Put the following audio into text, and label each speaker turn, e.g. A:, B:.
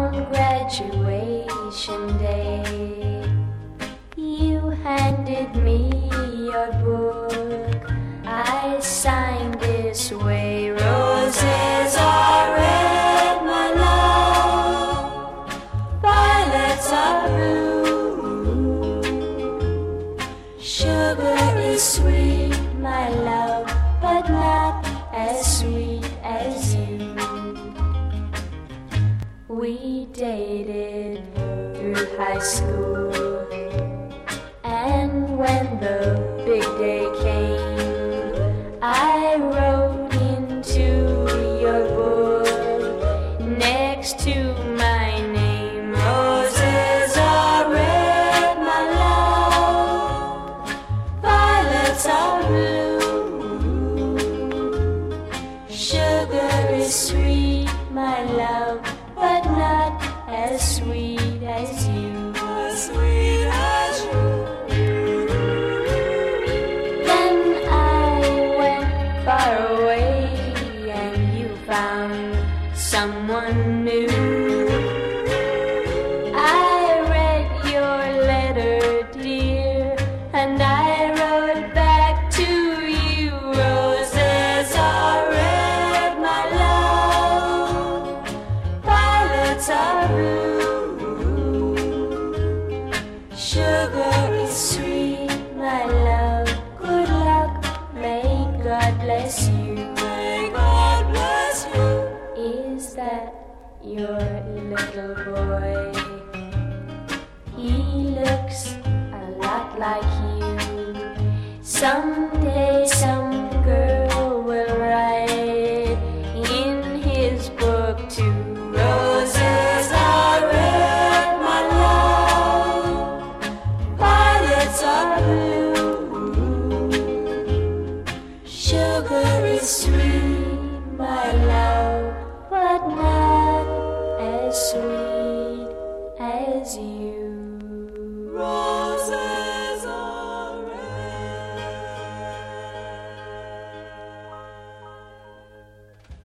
A: On graduation day, you handed me your book. I signed this way: roses are red, my love, violets are blue. Sugar is sweet, my love, but not as sweet as you. We dated through high school, and when the big day came, I wrote into your book next to my name: roses are red, my love, violets are blue. Sugar is sweet, my love, but not as sweet as you. As sweet as you. Then I went far away, and you found someone new. I read your letter, dear, and I wrote back to you: roses are red, my love, violets are blue. Sugar is sweet, my love. Good luck, may God bless you. May God bless you. Is that your little boy? He looks a lot like you. Someday,